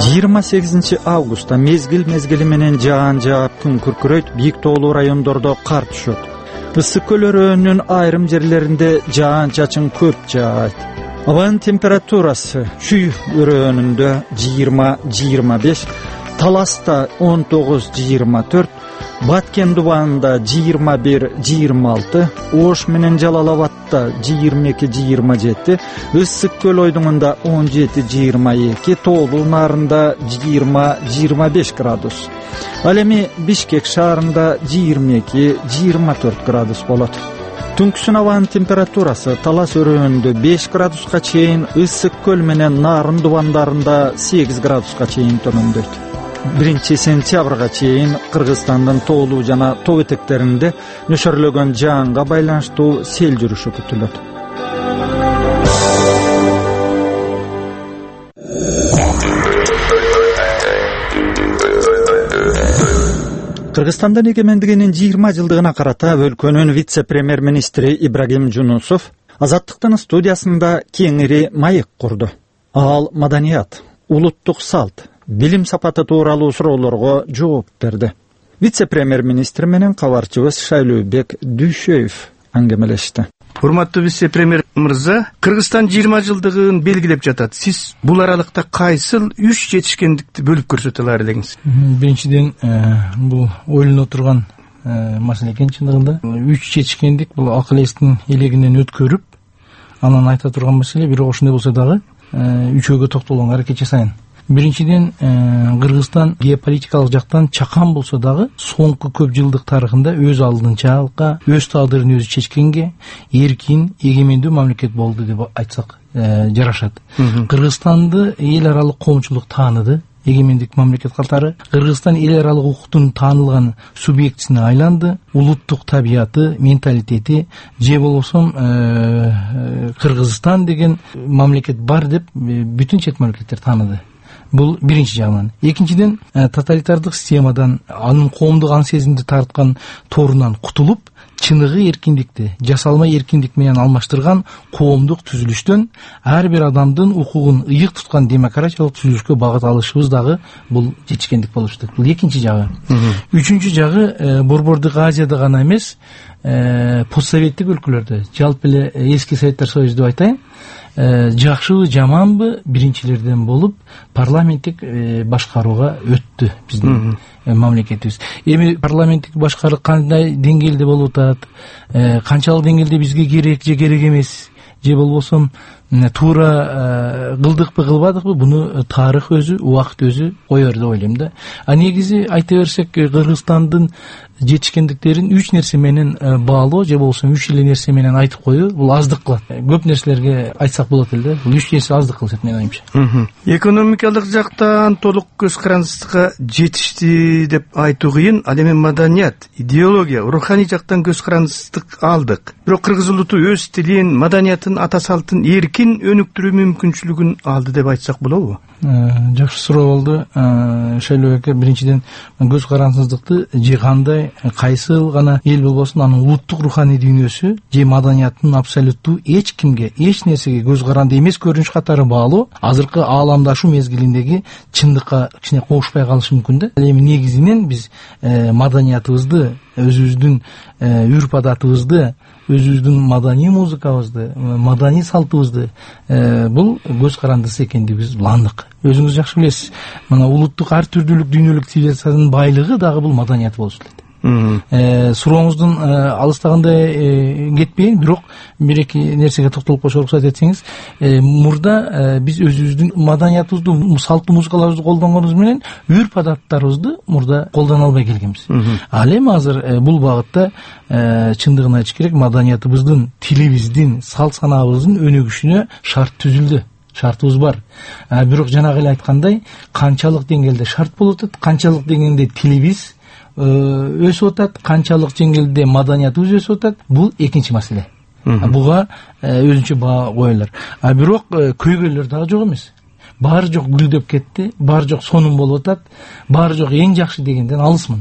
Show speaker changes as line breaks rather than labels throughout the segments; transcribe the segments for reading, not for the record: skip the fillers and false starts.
28 августта мезгил менен жаан жаап күн күркүрөйт, бийик тоолуу райондордо кар түшөт. Ысык көл өрөөнүнүн айрым жерлеринде жаан чачын көп жаайт. Абанын температурасы Шүй өрөөнүндө 20-25, Таласта 19-24, Баткен дубанында 21-26, Ош менен Жалалабадта 22-27, Ысык көл ойдуңунда 17-22, Тоолуу нарында 20-25 градус. Ал эми Бишкек шаарында 22-24 градус болот. Түнкүсүн абанын температурасы Талас өрөөнүндө 5 градуска чейин, Ысык көл менен Нарын дубандарында 8 градуска чейин төмөндөйт. 1 сентябрга чейин Кыргызстандын тоолуу жана тоо этектеринде нөшөрлөгөн жаанга байланыштуу сел жүрүшү күтүлөт. Кыргызстандын эгемендигинин 20 жылдыгына карата өлкөнүн вице-премьер-министри Ибрагим Жунусов Азаттыктын студиясында кеңири маек курду. Ал маданият, улуттук салт, билим сапаты тууралуу суроолорго жооп берди. Вице-премьер-министр менен кабарчыбыз Шайлообек Дүйшөев аңгемелешти.
Урматтуу вице-премьер мырза, Кыргызстан 20 жылдыгын белгилеп жатат. Сиз бул аралыкта кайсыл 3 жетишкендикти бөлүп көрсөтө алар элеңиз?
Биринчиден, бул ойлоно турган маселе экен чындыгында. 3 жетишкендик бул акыл эстин элегинен өткөрүп, анан айта турган маселе, бирок ошондой болсо дагы үчөөгө токтолгонго аракет жасайын. Биринчиден, Кыргызстан геополитикалык жактан чакан болсо дагы соңку көп жылдык тарыхында өз алдынчалыкка, өз тагдырын өзү чечкенге эркин, эгемендүү мамлекет болду деп айтсак жарашат. Кыргызстанды эл аралык коомчулук тааныды, эгемендик мамлекет катары. Кыргызстан эл аралык укуктун таанылган субъектисине айланды. Улуттук табияты, менталитети же болбосо Кыргызстан деген мамлекет бар деп бүтүн чет мамлекеттер тааныды. Бул биринчи жагынан. Экинчиден, тоталитардык системадан, анын коомдук ан сезимди тарткан торунан кутулуп, чыныгы эркиндикти жасалма эркиндик менен алмаштырган коомдук түзүлүштөн ар бир адамдын укугун ыйык туткан демократиялык түзүлүшкө багыт алышыбыз дагы бул жетишкендик болуп атат. Бул экинчи жагы. Үчүнчү жагы, Борбордук Азияда гана эмес, постсоветтик өлкөлөрдө, жалпы эле эски Советтер Союзу деп айтайын, жакшыбы жаманбы биринчилерден болуп парламенттик башкарууга өттү биздин мамлекетибиз. Эми парламенттик башкаруу кандай деңгээлде болуп атат, канчалык деңгээлде бизге керек же керек эмес, же болбосо туура кылдыкпы кылбадыкпы, буну тарых өзү, убакыт өзү коер деп ойлойм да. А негизи айта берсек, Кыргызстандын жетишкендиктерин 3 нерсе менен баалоо же болбосо 3 эле нерсе менен айтып коюу бул аздык кылат. Көп нерселерге айтсак болот эле, бул 3 нерсе аздык кылат менин оюмча.
Экономикалык жактан толук көз карандысыкка жетишти деп айтуу кыйын. Ал эми маданият, идеология, руханий жактан көз карандысык алдык. Бирок кыргыз улуту өз тилин, маданиятын, ата салтын эркин өнүктүрүү мүмкүнчүлүгүн алды деп айтсак болобу?
Жакшы суроо болду. Шайлообек, биринчиден көз карандысыздыкты же кандай, кайсыл гана эл болбосун анын улуттук руханий дүйнөсү же маданиятын абсолюттуу эч кимге, эч нерсеге көз каранды эмес көрүнүш катары баалуу азыркы ааламдашуу мезгилиндеги чындыкка кичине кошпай калышы мүмкүн да. Эми негизинен биз маданиятыбызды, өзүбүздүн үрп адатыбызды, өзүбүздүн маданий музыкабызды, маданий салтыбызды бул көз карандысы экендигибиз андык. Өзүңүз жакшы билесиз, мына улуттук ар түрдүүлүк дүйнөлүк цивилизациянын байлыгы дагы бул маданият болуп келет. Сурооңуздун алыстагандай кетпейин, бирок бир-эки нерсеге токтолуп коюшка уруксат этсеңиз, мурда биз өзүбүздүн маданиятыбызды, салттуу музыкаларыбызды колдонгонубуз менен үрп адаттарыбызды мурда колдоно албай келгенбиз. Ал эми азыр бул багытта чындыгын айтыш керек, маданиятыбыздын, тилибиздин, салт санаабыздын өнүгүшүнө шарт түзүлдү. Шартыбыз бар. Бирок жанагы эле айткандай, канчалык деңгээлде шарт болуп атат, канчалык деңгээлде тилибиз өсүп атат, канчалык деңгээлде маданиятыбыз өсүп атат, бул экинчи маселе. Буга өзүнчө баа коелар. Бирок көйгөйлөр дагы жок эмес. Баары жок гүлдөп кетти, баары жок сонун болуп атат, баары жок эң жакшы дегенден алысмын.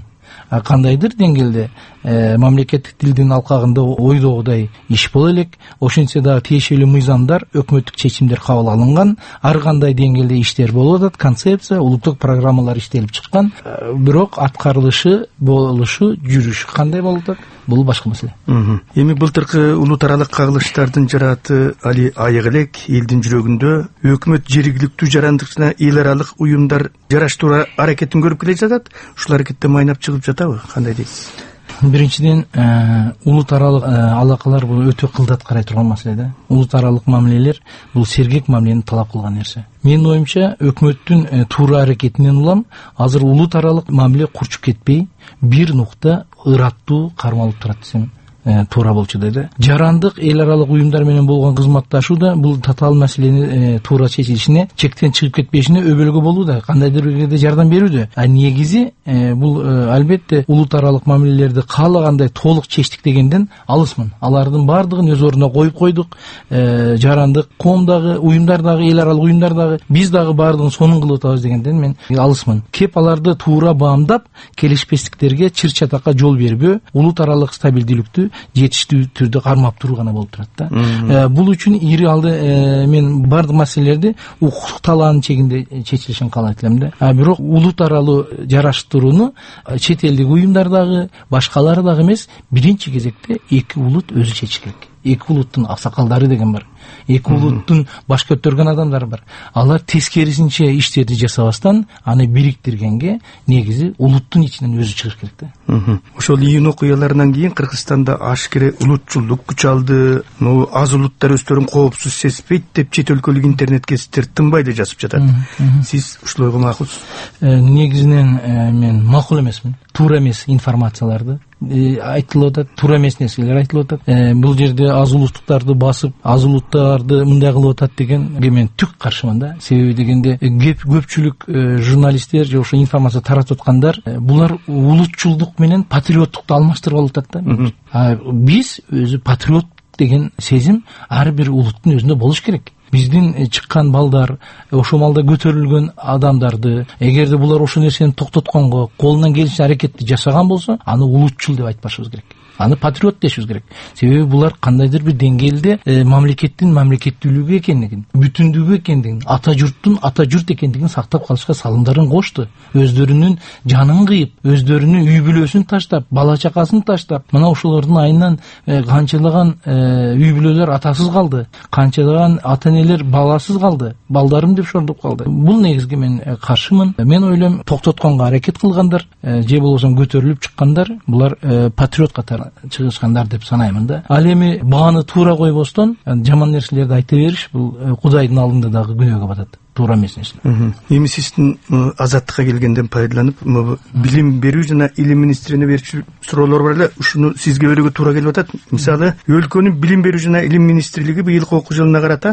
кандайдыр деңгээлде мамлекеттик тилдин алкагында ойдогудай иш боло элек, ошентсе дагы тиешелүү мыйзамдар, өкмөттүк чечимдер кабыл алынган, ар кандай деңгээлде иштер болуп атат, концепция, улуттук программалар иштелип чыккан, бирок аткарылышы, болушу, жүрүшү кандай болуп атат, бул башка маселе.
Эми былтыркы улут аралык кагылыштардын жарааты али айык элек, элдин жүрөгүндө өкмөт жергиликтүү жарандык жана эл аралык уюмдар жараштыруу аракетин көрүп келе жатат. Ушул аракетте майнап чыгып жатабы? Кандай дейсиз?
Биринчиден, улут аралык алакалар бул өтө кылдат карай турган маселе да. Улут аралык мамилелер бул сергек мамилени талап кылган нерсе. Менин оюмча, өкмөттүн туура аракетинен улам азыр улут аралык мамиле курчуп кетпей, бир нукта ыраттуу кармалып турат десем туура болчу деди. Жарандык эл аралык уюмдар менен болгон кызматташуу да бул татаал маселени туура чечилишине, чектен чыгып кетпешине өбөлгө болууда, кандайдыр бир жерде жардам берүүдө. Негизи бул албетте улут аралык мамилелерди каалагандай толук чечтик дегенден алысмын. Алардын баардыгын өз ордуна коюп койдук. Жарандык коомдагы уюмдар дагы, эл аралык уюмдар дагы, биз дагы баардыгын сонун кылып атабыз дегенден мен алысмын. Кеп аларды туура баамдап, келишпестиктерге, чыр-чатакка жол бербөө, улут аралык стабилдүүлүктү жетиштүү түрдө кармап туруу гана болуп турат да. Бул үчүн ири алды мен бардык маселелерди укуктук талаанын чегинде чечилишин каалайт элем да. Бирок улут аралуу жараштырууну чет элдик уюмдар дагы, башкалары дагы эмес, биринчи кезекте эки улут өзү чечиш керек. Эки улуттун аксакалдары деген бар. Эки улуттун баш көтөргөн адамдары бар. Алар тескерисинче иштерди жасабастан, аны бириктиргенге негизи улуттун ичинен өзү чыгыш керек да.
Ошол июнь окуяларынан кийин Кыргызстанда ашкере улутчулдук күч алды, аз улуттар өздөрүн коопсуз сезбейт деп чет өлкөлүк интернет кесиптер тынбайды жазып жатат. Сиз ушул ойго макулсуз?
Негизинен мен макул эмесмин. Туура эмес информацияларды айтылып атат, туура эмес нерселер айтылып атат. Бул жерде аз улуттуктарды басып, аз улуттарды мындай кылып атат дегенге мен түк каршымын да. Себеби дегенде көпчүлүк журналисттер же ошо информация таратып аткандар, булар улутчулдук менен патриоттукту алмаштырып алып атат да. Биз өзү патриот деген сезим ар бир улуттун өзүндө болуш керек. Биздин чыккан балдар, ошо малда көтөрүлгөн адамдарды, эгерде булар ошо нерсени токтотконго, колунан келишинче аракетти жасаган болсо, аны улутчул деп айтпашыбыз керек. Аны патриот дешибиз керек. Себеби булар кандайдыр бир деңгээлде мамлекеттин мамлекеттүүлүгү экендигин, бүтүндүгү экендигин, ата журттун ата журт экендигин сактап калышка салымдарын кошту. Өздөрүнүн жанын кыйып, өздөрүнүн үй бүлөсүн таштап, бала чакасын таштап, мына ошолордун айынан канчалаган үй бүлөлөр атасыз калды, канчалаган ата-энелер баласыз калды, балдарым деп шордуп калды. Бул негизги мен каршымын. Мен ойлойм, токтотконго аракет кылгандар, же болбосо көтөрүлүп чыккандар, булар патриот катары чыгышкандар деп санаймын да. Ал эми бааны туура койбостон жаман нерселерди айта бериш бул Кудайдын алдында дагы күнөөгө батат. Туура эмес нерсе.
Эми сиздин азаттыкка келгенден пайдаланып, билим берүү жана илим министрине берчү суроолор бар эле, ушуну сизге берүүгө туура келип атат. Мисалы, өлкөнүн билим берүү жана илим министрлиги быйылкы окуу жылына карата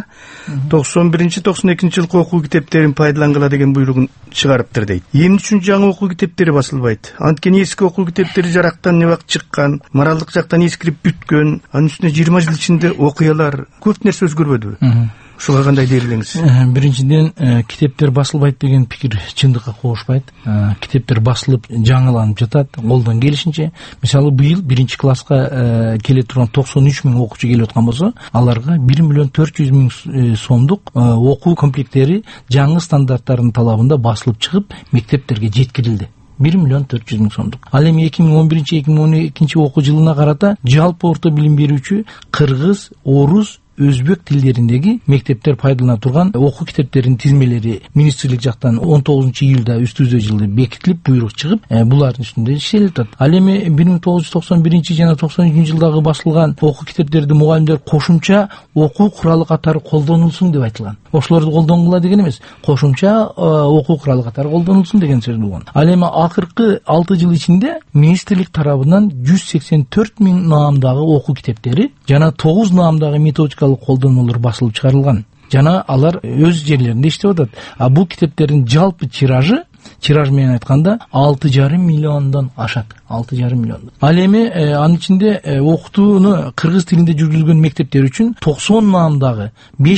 91-92 жылкы окуу китептерин пайдалангыла деген буйругун чыгарыптыр дейт. Эмне үчүн жаңы окуу китептери басылбайт? Анткени эски окуу китептери жарактан небак чыккан, моралдык жактан эскирип бүткөн, анын үстүнө 20 жыл ичинде окуялар, көп нерсе өзгөрбөдүбү? Ушуга кандай дейрилеңиз?
Биринчиден, китептер басылбайт деген пикир чындыкка кошпайт. Китептер басылып, жаңыланып жатат, колдон келишинче. Мисалы, быйыл 1-класска келе турган 93 000 окуучу келип аткан болсо, аларга 1 400 000 сомдук окуу комплектери жаңы стандарттардын талабында басылып чыгып, мектептерге жеткирилди. 1 400 000 сомдук. Ал эми 2011-2012 окуу жылына карата жалпы орто билим берүүчү кыргыз, орус, өзбек тилдериндеги мектептер пайдалана турган окуу китептеринин тизмелери министрлик жактан 19-июлда үстүбүздө жылы бекитилип, буйрук чыгып, булардын үстүндө иштелип атат. Ал эми 1991 жана 93 жылдагы басылган окуу китептерди мугалимдер кошумча окуу куралы катары колдонулсун деп айтылган. Ошолорду колдонгула деген эмес, кошумча окуу куралы катары колдонулсун деген сөз болгон. Ал эми акыркы 6 жыл ичинде министрлик тарабынан 184 000 наамдагы окуу китептери жана 9 наамдагы методикалык колдонмолор басылып чыгарылган. Жана алар өз жерлеринде иштеп атат. Бул китептердин жалпы тиражы тираж менен айтканда 6,5 миллиондон ашат. 6,5 миллиондон. Ал эми анын ичинде окутууну кыргыз тилинде жүргүзүлгөн мектептер үчүн 90 наамдагы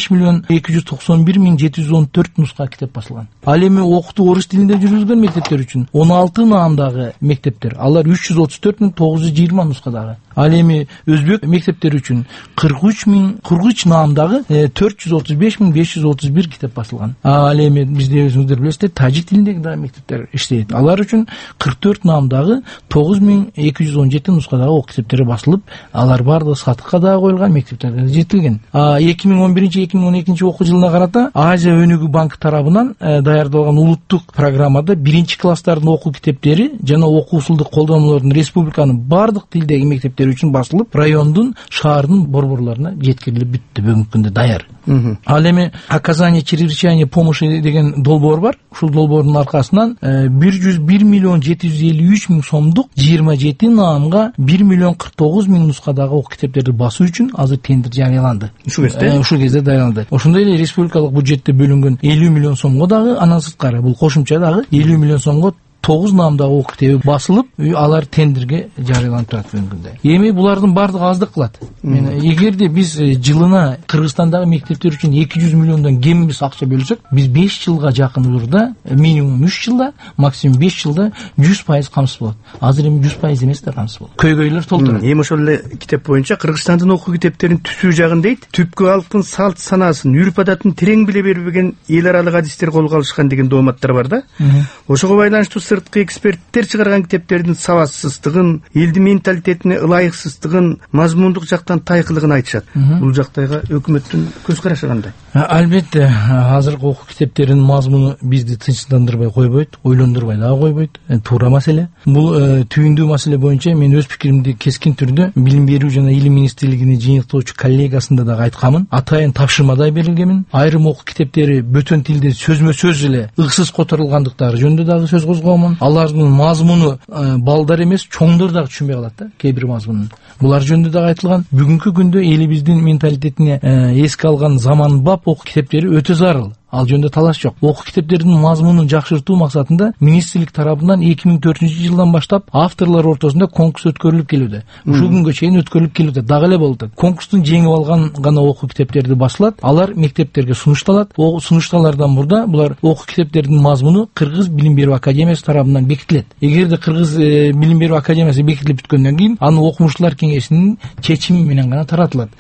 5,291,714 нуска китеп басылган. Ал эми окутуу орус тилинде жүргүзүлгөн мектептер үчүн 16 наамдагы мектептер, алар 334,920 нускадагы. Ал эми өзбек мектептери үчүн 43 наамдагы 435,531 китеп басылган. Ал эми бизде өзүңүздөр билесиздер, тажик тилиндеги да мектептер иштейт. Алар үчүн 44 наамдагы 9217 нускадагы окуу китептери басылып, алар баардыгы сатыкка да коюлган, мектептерге жетилген. 2011-2012 окуу жылына карата Азия өнүгүү банкы тарабынан даярдалган улуттук программада 1-класстардын окуу китептери жана окуу усулдук колдонмолордун республиканын баардык тилдеги мектептери үчүн басылып, райондун, шаардын борборлоруна жеткирилип бүттү, бүгүнкү күндө даяр. Ал эми оказание чрезвычайной помощи деген долбоор бар. Ушул долбоордун аркасынан 101,753,000 сомдук 27 наамга 1,49,000 нускадагы окуу китептерди басуу үчүн азыр тендер жарыяланды. Ушул кезде даярданды. Ошондой эле республикалык бюджетте бөлүнгөн 50 миллион сомго дагы андан сырткары бул кошумча дагы 50 миллион сомго 9 наамдагы окуу китеби басылып, алар тендерге жарыяланып турат бүгүнкүндө. Эми булардын баардыгы аздык кылат. Эгерде биз жылына Кыргызстандагы мектептер үчүн 200 миллиондон кем эмес акча бөлсөк, биз 5 жылга жакын учурда, минимум 3 жылда, максимум 5 жылда 100% камсыз болот. Азыр эми 100% эмес да камсыз болот. Көйгөйлөр толтурат.
Эми ошол эле китеп боюнча Кыргызстандын окуу китептеринин түсүү жагын дейт, түпкү алктын салт санаасын, үрп адатын терең биле бербеген эл аралык адистер колго алышкан деген дооматтар бар да. Ошого байланыштуу сырткы эксперттер чыгарган китептердин сабатсыздыгын, элдин менталитетине ылайыксыздыгын, мазмундук жактан тайкылыгын айтышат. Бул жактайга өкмөттүн көз карашы кандай?
Албетте, азыркы окуу китептеринин мазмуну бизди тынчсыздандырбай койбойт, ойлондурбай дагы койбойт. Туура маселе. Бул түйүндүү маселе боюнча мен өз пикиримди кескин түрдө Билим берүү жана Илим министрлигине жыйынтыктоочу коллегасында дагы айткамын. Атайын тапшырмадай берилгенмин. Айрым окуу китептери бөтөн тилде сөзмө-сөз эле ыксыз которулгандыктары жөнүндө дагы сөз козгогомун. Алардын мазмуну балдар эмес, чоңдор дагы түшүнбөй калат да, кээ бир мазмунун. Булар жөнүндө дагы айтылган. Бүгүнкү күндө элибиздин менталитетине эске алган заманбап окуу китептери өтө зарыл. Ал жөнүндө талаш жок. Окуу китептердин мазмунун жакшыртуу максатында министрлик тарабынан 2004-жылдан баштап авторлор ортосунда конкурс өткөрүлүп келүүдө. Ушул күнгө чейин өткөрүлүп келүүдө. Дагы эле болду. Конкурстун жеңип алган гана окуу китептерди басылат. Алар мектептерге сунушталат. Сунушталардан мурда булар окуу китептердин мазмуну Кыргыз Билим берүү академиясы тарабынан бекитилет. Эгерде Кыргыз Билим берүү академиясы бекитилип бүткөндөн кийин, аны окумуштуулар кеңешинин чечими менен гана таратылат.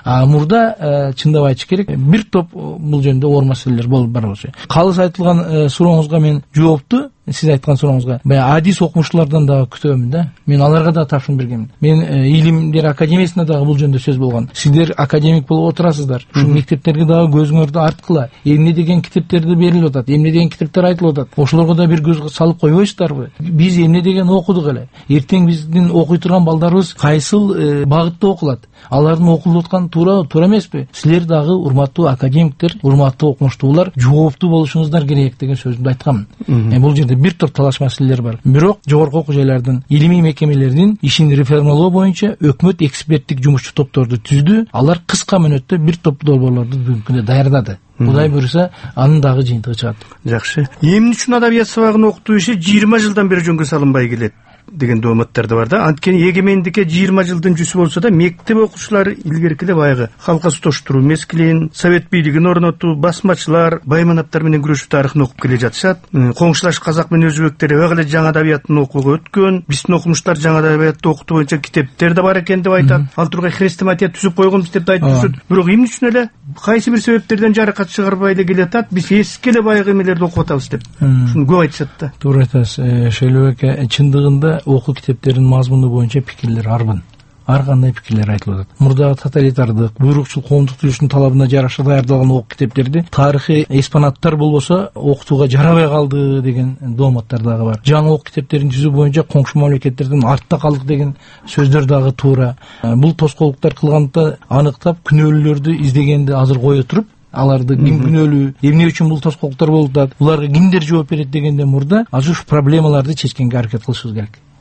Мурда чындап айтыш керек, бир топ бул жөнүндө оор маселелер болуп калыс айтылган сурооңузга мен жоопту сиз айткан сурооңузга баягы адис окумуштуулардан дагы күтөмүн да. Мен аларга да тапшырма бергенмин. Мен Илимдер академиясында дагы бул жөнүндө сөз болгон. Сиздер академик болуп отурасыздар. Ушул мектептерге дагы көзүңөрдү арткыла. Эмне деген китептерди берилип атат, эмне деген китептер айтылып атат. Ошолорго да бир көз салып койбойсуздарбы? Биз эмне деген окудук эле. Эртең биздин окуй турган балдарыбыз кайсыл багытта окулат? Алардын окулуп атканы туура эмеспи? Силер дагы урматтуу академиктер, урматтуу окумуштуулар жооптуу болушуңуздар керек деген сөзүмдү айткам. Бул жерде бир топ талаш маселелер бар. Бирок жогорку окуу жайлардын илимий мекемелеринин ишин реформалоо боюнча өкмөт эксперттик жумушчу топторду түздү. Алар кыска мөөнөттө бир топ долбоорлорду бүгүнкү күндө даярдады. Кудай буйруса, анын дагы жыйынтыгы чыгат. Жакшы.
Эмне үчүн адабият сабагын окутуу иши 20 жылдан бери жөнгө салынбай келет деген дооматтар да бар да. Анткени эгемендикке 20 жылдын жүзү болсо да, мектеп окуучулары илгеркиле баягы калка туштуруу мезгилин, совет бийлигин орнотуу, басмачылар, байманаптар менен күрөшүү тарыхын окуп келе жатышат. Коңшулаш казак менен өзбектер эбак эле жаңы адабияттын окууга өткөн. Биздин окумуштар жаңы адабиятты окутуу боюнча китептер да бар экен деп айтат. Ал тургай хрестоматия түзүп койгонбуз деп айтып жүрүшөт. Бирок эмне үчүн эле кайсы бир себептерден жаракат чыгарбай эле келатат, биз эски эле баягы эмелерди окуп атабыз деп. Шуну көп айтышат да.
Туура айтасыз. Шейлебек, чындыгында окуу китептеринин мазмуну боюнча пикирлер арбын. Ар кандай пикирлер айтылып атат. Мурдагы тоталитардык, буйрукчул коомдук түзүлүштүн талабына жараша даярдалган окуу китептерди тарыхый экспонаттар болбосо окутууга жарабай калды деген дооматтар дагы бар. Жаңы окуу китептерин түзүү боюнча коңшу мамлекеттерден артта калдык деген сөздөр дагы туура. Бул тоскоолдуктар кылганда аныктап күнөөлүүлөрдү издегенди азыр кое туруп, аларды ким күнөөлүү, эмне үчүн бул тоскоолдуктар болуп атат, буларга кимдер жооп берет дегенден мурда азыр ушу проблемаларды чечкенге аракет кылышыбыз керек.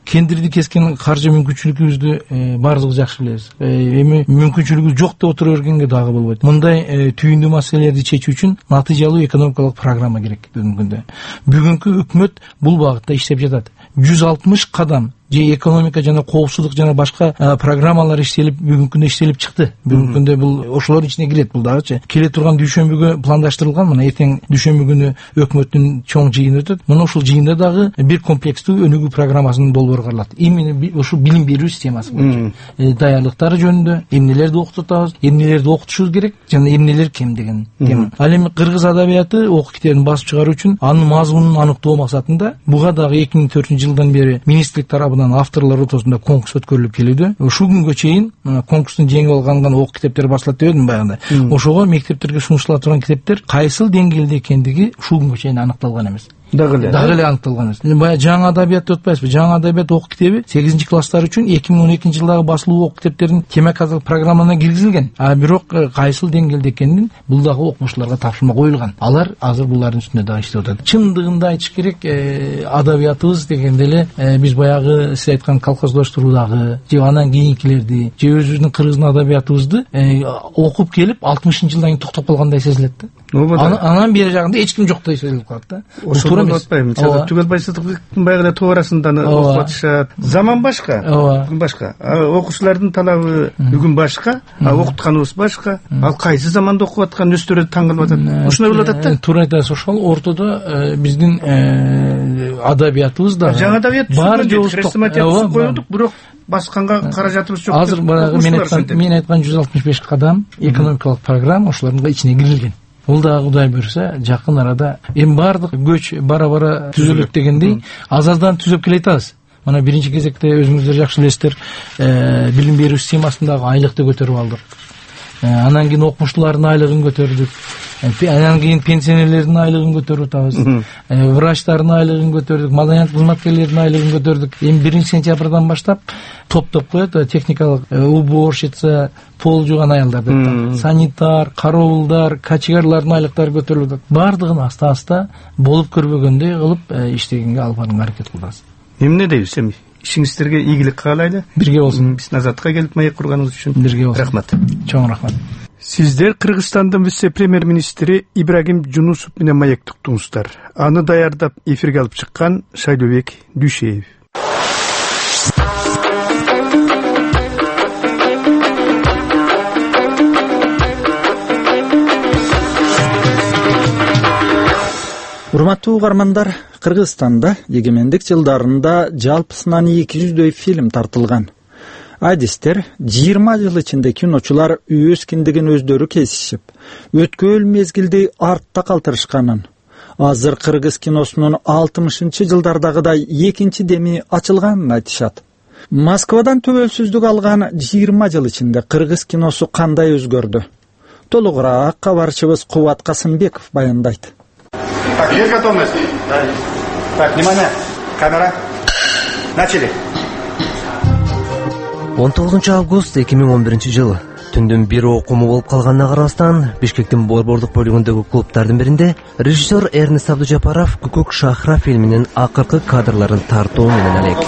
кендирди кескен каржы мүмкүнчүлүгүбүздү баардыгыбыз жакшы билебиз. Эми мүмкүнчүлүгүбүз жок деп отура бергенге дагы болбойт. Мындай түйүндүү маселелерди чечүү үчүн натыйжалуу экономикалык программа керек бүгүнкү күндө. Бүгүнкү өкмөт бул багытта иштеп жатат. 160 кадам же экономика жана коопсуздук жана башка программалар иштелип бүгүнкү күндө иштелип чыкты. Бүгүнкү күндө бул ошолордун ичине кирет бул дагычы. Келе турган дүйшөмбүгө пландаштырылган. Мына эртең дүйшөмбү күнү өкмөттүн чоң жыйыны өтөт. Мына ушул жыйында дагы бир комплекстүү өнүгүү программасынын долбоору каралат. Именно ушул билим берүү системасы боюнча даярдыктары жөнүндө эмнелерди окутуп атабыз, эмнелерди окутушубуз керек жана эмнелер кем деген тема. Ал эми кыргыз адабияты окуу китебин басып чыгаруу үчүн анын мазмунун аныктоо максатында буга дагы 2004-жылдан бери министрлик тарабынан авторлор ортосунда конкурс өткөрүлүп келүүдө. Ушул күнгө чейин конкурстун жеңип алган окуу китептер басылат дебедим баягында. Ошого мектептерге сунуштала турган китептер кайсыл деңгээлде экендиги ушул күнгө чейин аныкталган эмес. Дагы эле аныкталган эмес. Баягы жаңы адабият деп атпайбызбы? Жаңы адабият окуу китеби 8-класстар үчүн 2012-жылдагы басылуу окуу китептердин тематикалык программасына киргизилген. Бирок кайсыл деңгээлде экенин бул дагы окумуштууларга тапшырма коюлган. Алар азыр булардын үстүндө дагы иштеп атат. Чындыгында айтыш керек, адабиятыбыз дегенде эле биз баягы сиз айткан колхоздоштуруудагы же анан кийинкилерди же өзүбүздүн кыргыздын адабиятыбызды окуп келип 60-жылдан кийин токтоп калгандай сезилет да. Анан бери жагында эч ким жоктой сезилип калат да.
Ошол болуп атпайбы? Мисалы Түгелбай Сыдыктын баягы эле тоо арасында окуп атышат. Заман башка, бүгүн башка. Окуучулардын талабы бүгүн башка, окутканыбыз башка. Ал кайсы заманда окуп аткан өстөрө таң калып атат. Ушуну болуп атат да. Туура айтасыз. Ошол ортодо биздин адабиятыбыз да жаңы адабият бар жолу коюлдук, бирок басканга каражатыбыз жок. Азыр баягы мен айткан 165 кадам экономикалык программа ошолордун ичине кирилген. Бул да Кудай буйрса жакын арада эми баардык көч бара-бара түзөлөт дегендей аз-аздан түзөп келе атабыз. Мына биринчи кезекте өзүңүздөр жакшы билесиздер, билим берүү системасындагы айлыкты көтөрүп алдык. Анан кийин окумуштуулардын айлыгын көтөрдүк. Анан кийин пенсионерлердин айлыгын көтөрүп атабыз. Врачтардын айлыгын көтөрдүк, маданият кызматкерлердин айлыгын көтөрдүк. Эми 1-сентябрдан баштап топтоп коет, техникалык уборщица, пол жууган аялдар деп, санитар, кароолдар, качегарлардын айлыктары көтөрүлүп атат. Бардыгын аста-аста болуп көрбөгөндөй кылып иштегенге алып барууга аракет кылабыз. Эмне дейбиз эми? Ишиңиздерге ийгилик каалайлы. Бирге болсун. Биздин Азаттыкка келип маек курганыңыз үчүн бирге болсун. Рахмат. Чоң рахмат. Сиздер Кыргызстандын вице-премьер-министри Ибрагим Жунусов менен маекти уктуңуздар. Аны даярдап эфирге алып чыккан Шайлообек Дүйшеев.
Урматтуу угармандар, Кыргызстанда эгемендик жылдарында жалпысынан 200дөй фильм тартылган. Адистер 20 жыл ичинде киночулар өз киндигин өздөрү кесишип, өткөн мезгилди артта калтырышканын, азыр кыргыз киносунун 60-жылдардагыдай экинчи деми ачылганын айтышат. Москвадан төбөлсүздүк алган 20 жыл ичинде кыргыз киносу кандай өзгөрдү? Толугураак кабарчыбыз Кубат Касымбеков баяндайт.
Так, есть готовность? Да. Так, внимание, камера. Начали. 19 август 2011 түндүн бир окуму болуп калганына карабастан Бишкектин борбордук бөлүгүндөгү клубтардын биринде режиссер Эрнест Абдужапаров Күкүк Шахра фильминин акыркы кадрларын тартуу менен элек.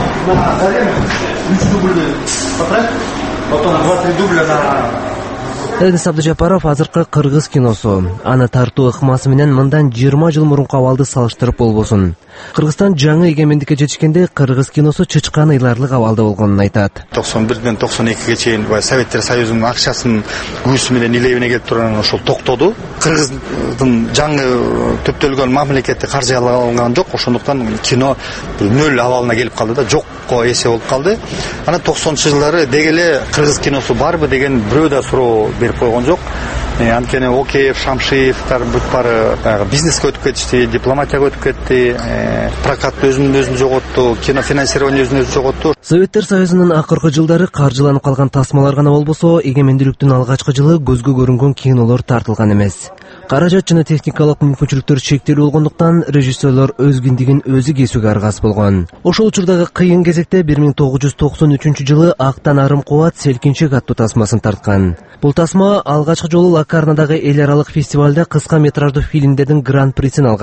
Потом 2-3 дубля на Эрнест Абдужапаров азыркы кыргыз киносу. Аны тартуу ыкмасы менен мындан 20 жыл мурунку абалды салыштырып болбосун. Кыргызстан жаңы эгемендикке жетишкенде кыргыз киносу чычкан ыйларлык абалда болгонун айтат. 91-ден 92-ге чейин Советтер Союзунун акчасын күүсү менен илебине келип турган ошол токтоду. Кыргыздын жаңы төптөлгөн мамлекетти каржы ала алган жок. Ошондуктан кино нөл абалына келип калды да, жокко эсе болуп калды. Анан 90-жылдары дегеле кыргыз киносу барбы деген бирөө да суроо берип койгон жок. Анткени Океев, Шамшиевтер бүт бары бизнеске өтүп кетишти, дипломатияга өтүп кетти, прокатты өзүн жоготту, кино финансирование өзүн жоготту. Советтер Союзунун акыркы жылдары каржыланып калган тасмалар гана болбосо, эгемендүүлүктүн алгачкы жылы көзгө көрүнгөн кинолор тартылган эмес. Каражат жана техникалык мүмкүнчүлүктөр чектелүү болгондуктан режиссерлор өз киндигин өзү кесүүгө аргасыз болгон. Ошол учурдагы кыйын кезекте 1993-жылы Актан арым кубат Селкинчек аттуу тасмасын тарткан. Бул тасма алгачкы жолу Лакарнадагы эл аралык фестивалда кыска метраждуу фильмдердин гран-присин алган.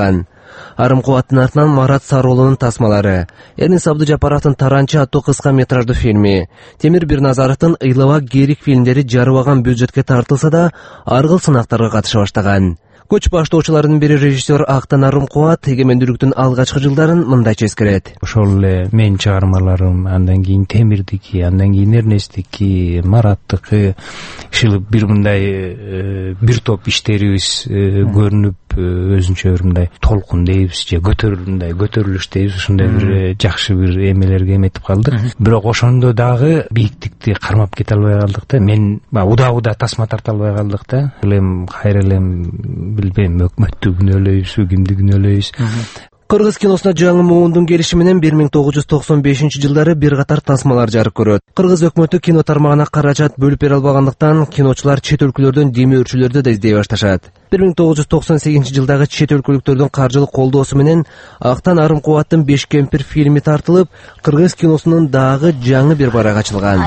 Арым Кубаттын артынан Марат Сарыуулунун тасмалары, Эрнис Абдыжапаровдун Таранчы аттуу кыска метраждуу фильми, Темир Бирназаровдун Ыйлабак Герик фильмдери жарыбаган бюджетке тартылса да, аргыл сынактарга катыша баштаган. Көч баштоочулардын бири режиссер Актан Арым Кубат эгемендүүлүктүн алгачкы жылдарын мындайча эскерет.
Ошол эле менин чыгармаларым, андан кийин Темирдики, андан кийин Эрнестики, Мараттыкы, ушул бир мындай бир топ иштерибиз көрүнүп, өзүнчө бир мындай толкун дейбиз же көтөрүлүш дейбиз, ушундай бир жакшы бир эмелерге эметип калдык. Бирок ошондо дагы бийиктикти кармап кете албай калдык да. Мен удаа тасма тарта албай калдык да. Элем кайра элем билбейм, өкмөттү күнөөлөйбүзбү, кимди күнөөлөйбүз.
Кыргыз киносуна жаңы муундун келиши менен 1995-жылдары бир катар тасмалар жарык көрөт. Кыргыз өкмөтү кино тармагына каражат бөлүп бере албагандыктан киночулар чет өлкөлөрдөн демөөрчүлөрдү да издей башташат. 1998-жылдагы чет өлкөлүктөрдүн каржылык колдоосу менен Актан Арым Кубаттын Беш кемпир фильми тартылып, кыргыз киносунун дагы жаңы бир барак ачылган.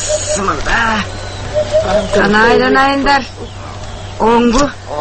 Айланайындар. Оңгу.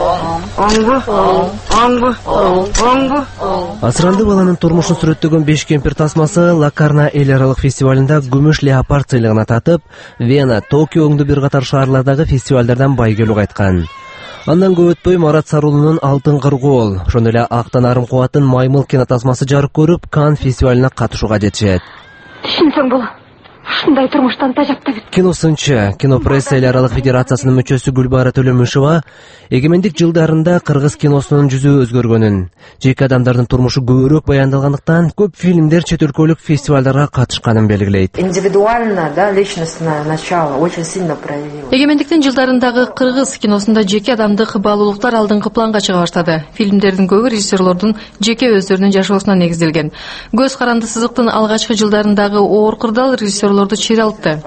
Асыранды баланын турмушун сүрөттөгөн Беш кемпир тасмасы Лакарна эл аралык фестивалында күмүш леопард сыйлыгына татып, Вена, Токио оңду бир катар шаарлардагы фестивалдардан байгөлүк айткан. Андан көп өтпөй Марат Сарыуулунун Алтын кыргоол, ошондой эле Актан Арым Кубаттын Маймыл кинотасмасы жарык көрүп, Кан фестивалына катышууга жетишет.
Түшүнсөң бул ушундай турмуштан тажапта бит.
Киносынчы, Кинопресса эл аралык федерациясынын мүчөсү Гүлбара Төлөмүшева эгемендик жылдарында кыргыз киносунун жүзү өзгөргөнүн, жеке адамдардын турмушу көбүрөөк баяндалгандыктан көп фильмдер чет өлкөлүк фестивалдарга катышканын белгилейт.
Индивидуально, да, личностное начало очень сильно проявилось.
Эгемендиктин жылдарындагы кыргыз киносунда жеке адамдык баалуулуктар алдыңкы планга чыга баштады. Фильмдердин көбү режиссерлордун жеке өздөрүнүн жашоосуна негизделген. Көз каранды сызыктын алгачкы жылдарындагы оор кырдаал режиссерлорду чыйралтты.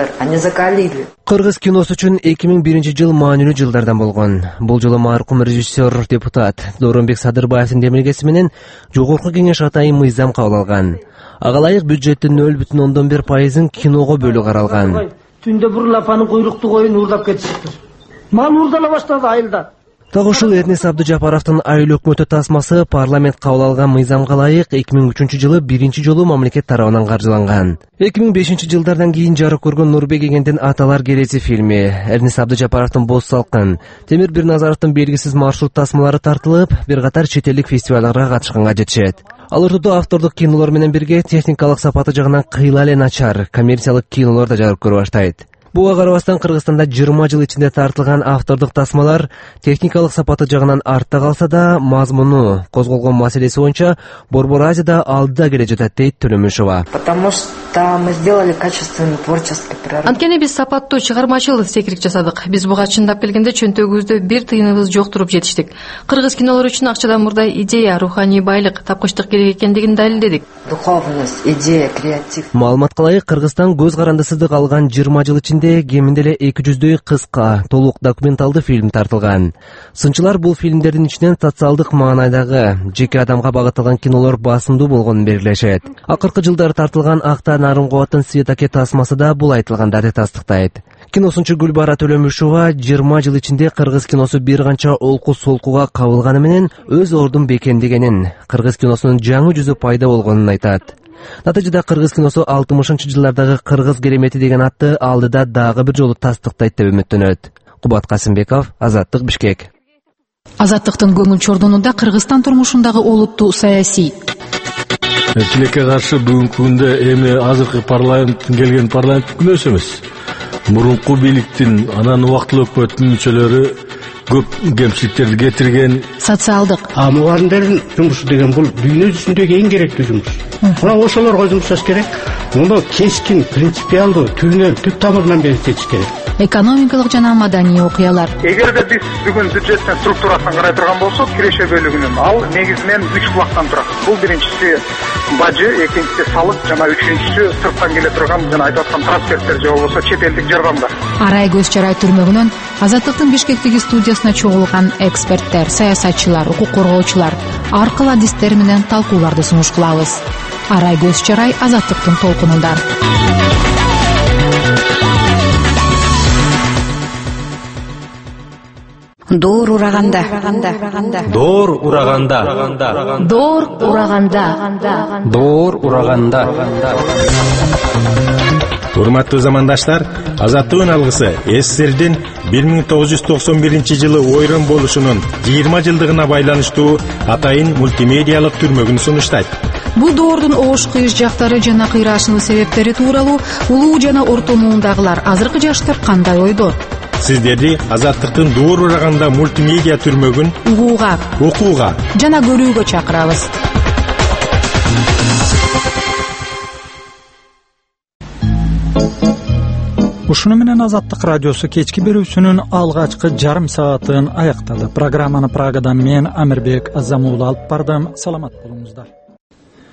Кыргыз киносу үчүн 2001-жыл маанилүү жылдардан болгон. Бул жолу маркум режиссер, депутат Дооронбек Садырбаевдин демилгеси менен жогорку кеңеш атайын мыйзам кабыл алган. Ага ылайык бюджеттин 0,1% киного бөлүү каралган.
Түндө бир лапанын куйрукту коюн уурдап кетишиптир. Мал уурдала баштады айылда.
Так ушул Эрнис Абдыжапаровдун Айыл өкмөтү тасмасы парламент кабыл алган мыйзамга ылайык 2003-жылы биринчи жолу мамлекет тарабынан каржыланган. 2005-жылдардан кийин жарык көргөн Нурбек Эгендин Аталар керези фильми, Эрнис Абдыжапаровдун Боз салкын, Темир Бирназаровдун Белгисиз маршрут тасмалары тартылып, бир катар чет элдик фестивалдарга катышканга жетишет. Ал ортодо автордук кинолор менен бирге техникалык сапаты жагынан кыйла эле начар коммерциялык кинолор да жарык көрө баштайт. Буга карабастан Кыргызстанда 20 жыл ичинде тартылган автордук тасмалар техникалык сапаты жагынан артта калса да, мазмуну, козголгон маселеси боюнча Борбор Азияда алдыда келе жатат дейт Төлөмүшева.
Потому что мы сделали качественный творческий прорыв.
Анткени биз сапаттуу чыгармачыл секирик жасадык. Биз буга чындап келгенде чөнтөгүбүздө бир тыйыныбыз жок туруп жетиштик. Кыргыз кинолору үчүн акчадан мурда идея, руханий байлык, тапкычтык керек экендигин далилдедик.
Духовность, идея, креатив.
Маалыматка ылайык Кыргызстан көз карандысыздык алган 20 жыл ичинде кеминде эле 200дөй кыска, толук документалдуу фильм тартылган. Сынчылар бул фильмдердин ичинен социалдык маанайдагы, жеке адамга багытталган кинолор басымдуу болгонун белгилешет. Акыркы жылдары тартылган Актан Арым Кубаттын Светаке тасмасы да бул айтылганда тастыктайт. Киносунчу Гүлбара Төлөмүшева 20 жыл ичинде кыргыз киносу бир канча олку-солкуга кабылганы менен өз ордун бекемдегенин, кыргыз киносунун жаңы жүзү пайда болгонун айтат. Натыйжада кыргыз киносу 60-жылдардагы кыргыз керемети деген атты алдыда дагы бир жолу тастыктайт деп үмүттөнөт. Кубат Касымбеков, Азаттык, Бишкек.
Азаттыктын көңүл чордонунда Кыргызстан турмушундагы олуттуу саясий.
Тилекке каршы бүгүнкү күндө эми азыркы парламенттин келген парламент күнөөсү эмес. Мурунку бийликтин анан убактылуу өкмөттүн мүчөлөрү көп кемчиликтерди кетирген.
Социалдык.
Мугалимдердин жумушу деген бул дүйнө жүзүндөгү эң керектүү жумуш. Мына ошолорго жумуш жасаш керек. Муну кескин, принципиалдуу, түп тамырынан бери чечиш керек.
Экономикалык жана маданий окуялар.
Эгерде биз бүгүн бюджеттин структурасын карай турган болсок, киреше бөлүгүнүн ал негизинен 3 булактан турат. Бул биринчиси бажы, экинчиси салык жана үчүнчүсү сырттан келе турган жана айтып аткан трансферттер же болбосо чет элдик жардамдар.
Арай көз чарай түрмөгүнөн Азаттыктын Бишкектеги студиясына чогулган эксперттер, саясатчылар, укук коргоочулар аркыл адистер менен талкууларды сунуш кылабыз. Арай көз чарай Азаттыктын толкунунда. Доор ураганда.
Доор ураганда.
Доор ураганда.
Доор ураганда.
Урматтуу замандаштар, Азаттыгын алгысы СССРдин 1991-жылы ойрон болушунун 20 жылдыгына байланыштуу атайын мультимедиалык түрмөгүн сунуштайт.
Бул доордун оош кыйыш жактары жана кыйраашынуу себептери тууралуу улуу жана орто муундагылар, азыркы жаштар кандай ойдо?
Сиздерди Азаттыктын Доор ураганда мультимедиа түрмөгүн
угууга,
окууга
жана көрүүгө чакырабыз.
Ушуну менен Азаттык радиосу кечки берүүсүнүн алгачкы жарым саатын аяктады. Программаны Прагадан мен Амирбек Азамуулу алып бардым. Саламат болуңуздар.